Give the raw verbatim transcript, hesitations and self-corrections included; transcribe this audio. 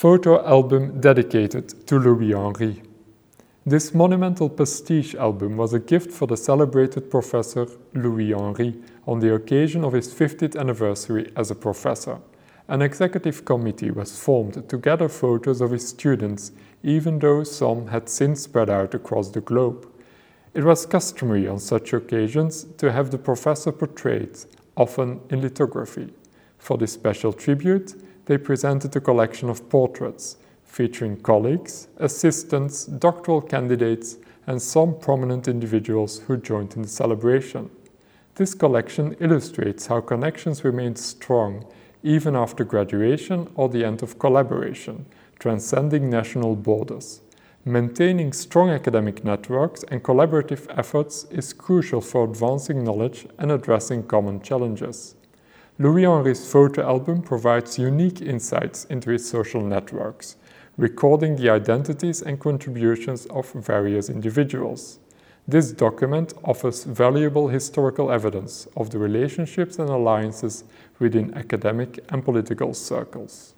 photo album dedicated to Louis Henry. This monumental pastiche album was a gift for the celebrated professor Louis Henry on the occasion of his fiftieth anniversary as a professor. An executive committee was formed to gather photos of his students, even though some had since spread out across the globe. It was customary on such occasions to have the professor portrayed, often in lithography. For this special tribute, they presented a collection of portraits, featuring colleagues, assistants, doctoral candidates, and some prominent individuals who joined in the celebration. This collection illustrates how connections remained strong even after graduation or the end of collaboration, transcending national borders. Maintaining strong academic networks and collaborative efforts is crucial for advancing knowledge and addressing common challenges. Louis Henry's photo album provides unique insights into his social networks, recording the identities and contributions of various individuals. This document offers valuable historical evidence of the relationships and alliances within academic and political circles.